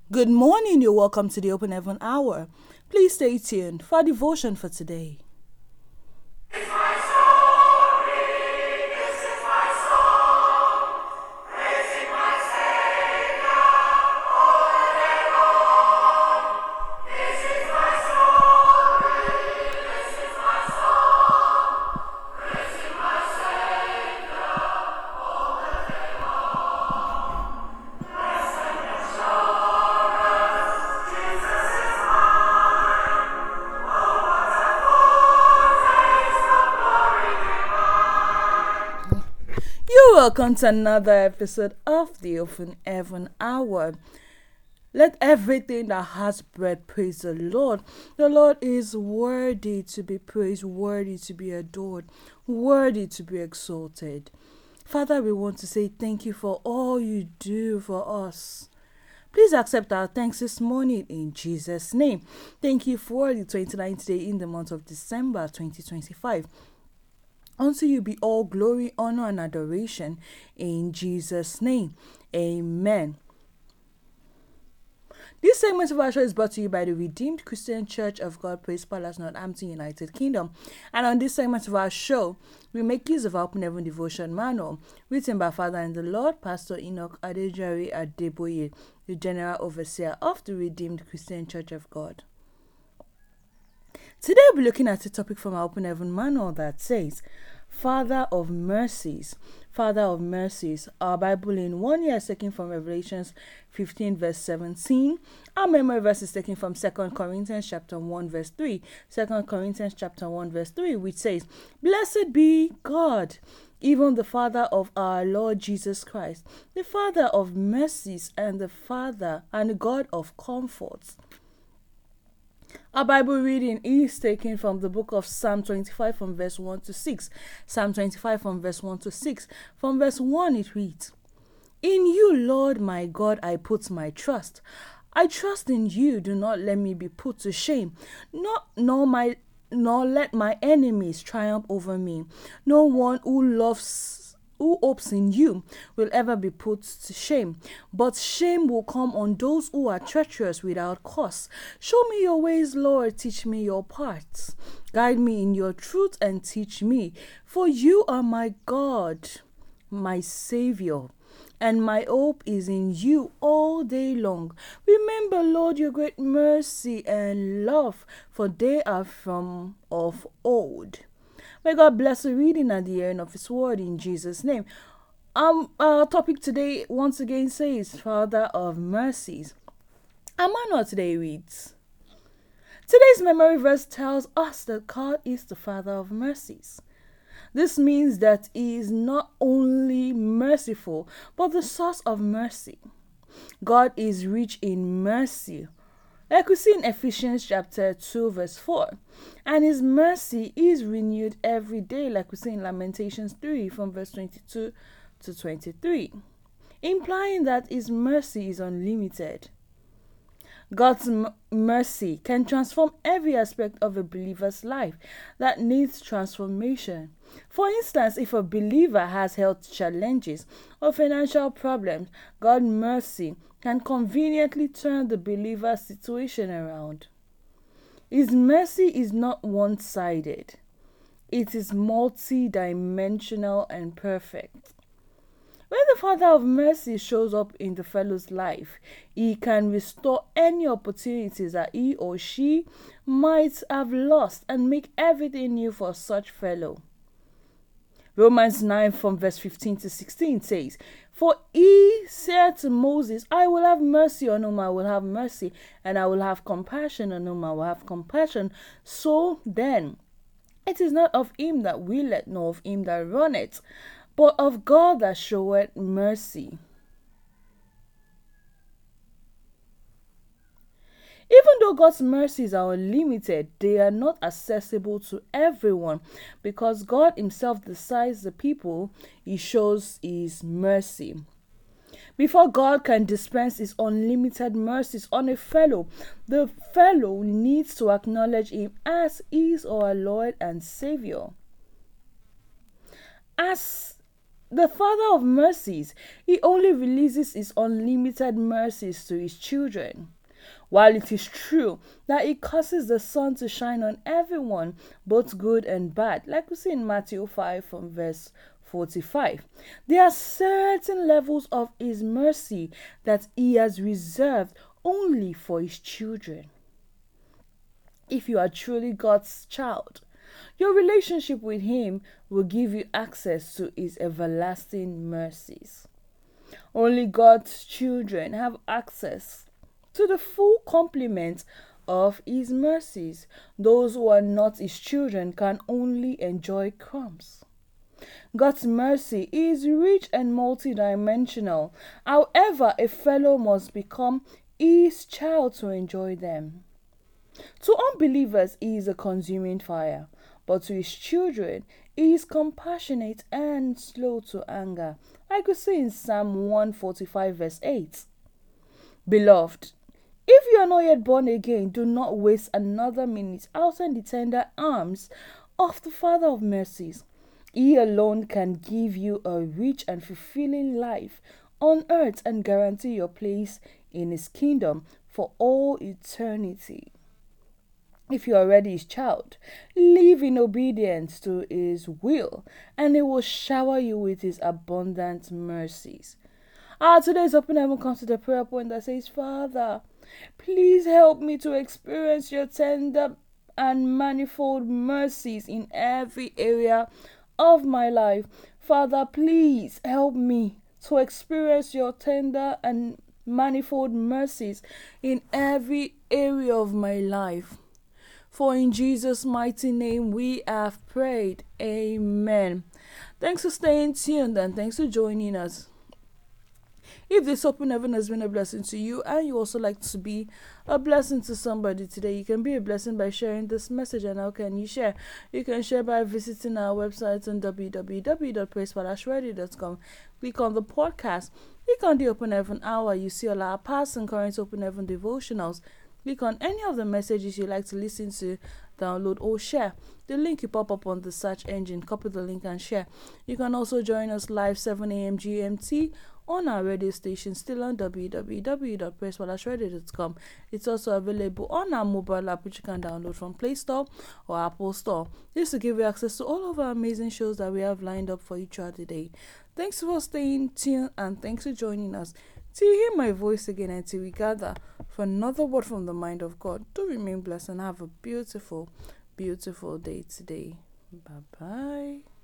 Good morning, you're welcome to the Open Heaven Hour. Please stay tuned for our devotion for today. You're welcome to another episode of the Open Heaven Hour. Let everything that has breath praise the Lord. The Lord is worthy to be praised, worthy to be adored, worthy to be exalted. Father, we want to say thank you for all you do for us. Please accept our thanks this morning in Jesus' name. Thank you for the 29th day in the month of December 2025. Unto you be all glory, honor, and adoration in Jesus' name. Amen. This segment of our show is brought to you by the Redeemed Christian Church of God, Praise Palace, Northampton, United Kingdom. And on this segment of our show, we make use of our Open Heaven Devotion Manual, written by Father in the Lord, Pastor Enoch Adejari Adeboye, the General Overseer of the Redeemed Christian Church of God. Today we'll be looking at a topic from our Open Heaven Manual that says, Father of Mercies. Father of Mercies. Our Bible in 1 year is taken from Revelations 15 verse 17. Our memory verse is taken from 2 Corinthians chapter 1 verse 3. 2 Corinthians chapter 1 verse 3, which says, Blessed be God, even the Father of our Lord Jesus Christ, the Father of mercies and the God of comforts. Our Bible reading is taken from the book of Psalm 25 from verse 1 to 6. Psalm 25 from verse 1 to 6. From verse 1 it reads, In you, Lord my God, I put my trust. I trust in you. Do not let me be put to shame, nor let my enemies triumph over me. No one who hopes in you will ever be put to shame, but shame will come on those who are treacherous without cause. Show me your ways, Lord, teach me your paths. Guide me in your truth and teach me, for you are my God, my Savior, and my hope is in you all day long. Remember, Lord, your great mercy and love, for they are from of old. May God bless the reading and the hearing of His word in Jesus' name. Our topic today once again says, Father of Mercies. Our manual today reads, Today's memory verse tells us that God is the Father of Mercies. This means that He is not only merciful, but the source of mercy. God is rich in mercy. Like we see in Ephesians chapter 2 verse 4. And His mercy is renewed every day, like we see in Lamentations 3 from verse 22 to 23. Implying that His mercy is unlimited. God's mercy can transform every aspect of a believer's life that needs transformation. For instance, if a believer has health challenges or financial problems, God's mercy can conveniently turn the believer's situation around. His mercy is not one-sided. It is multi-dimensional and perfect. When the Father of Mercy shows up in the fellow's life, He can restore any opportunities that he or she might have lost and make everything new for such fellow. Romans 9 from verse 15 to 16 says, For He said to Moses, I will have mercy on whom I will have mercy, and I will have compassion on whom I will have compassion. So then, it is not of him that willeth, nor of him that runneth, but of God that showeth mercy. Even though God's mercies are unlimited, they are not accessible to everyone because God Himself decides the people He shows His mercy. Before God can dispense His unlimited mercies on a fellow, the fellow needs to acknowledge Him as His or her Lord and Savior. As the Father of mercies, he only releases his unlimited mercies to his children. While it is true that he causes the sun to shine on everyone, both good and bad, like we see in Matthew 5 from verse 45, there are certain levels of his mercy that he has reserved only for his children. If you are truly God's child, your relationship with him will give you access to his everlasting mercies. Only God's children have access to the full complement of his mercies. Those who are not his children can only enjoy crumbs. God's mercy is rich and multidimensional. However, a fellow must become his child to enjoy them. To unbelievers, he is a consuming fire, but to his children, he is compassionate and slow to anger, like we see in Psalm 145 verse 8. Beloved, if you are not yet born again, do not waste another minute outside the tender arms of the Father of mercies. He alone can give you a rich and fulfilling life on earth and guarantee your place in his kingdom for all eternity. If you are already his child, live in obedience to his will, and he will shower you with his abundant mercies. Today's Open Heaven comes to the prayer point that says, Father, please help me to experience your tender and manifold mercies in every area of my life. Father, please help me to experience your tender and manifold mercies in every area of my life. For in Jesus' mighty name we have prayed. Amen. Thanks for staying tuned and thanks for joining us. If this Open Heaven has been a blessing to you and you also like to be a blessing to somebody today, you can be a blessing by sharing this message. And how can you share? You can share by visiting our website on www.praisepalashradio.com. Click on the podcast. Click on the Open Heaven Hour. You see all our past and current Open Heaven devotionals. Click on any of the messages you like to listen to, download or share. The link will pop up on the search engine. Copy the link and share. You can also join us live 7 a.m. GMT on our radio station, still on www.praisepalashradio.com. It's also available on our mobile app, which you can download from Play Store or Apple Store. This will give you access to all of our amazing shows that we have lined up for you throughout the day. Thanks for staying tuned and thanks for joining us. Till you hear my voice again until we gather for another word from the mind of God, do remain blessed and have a beautiful, beautiful day today. Bye-bye.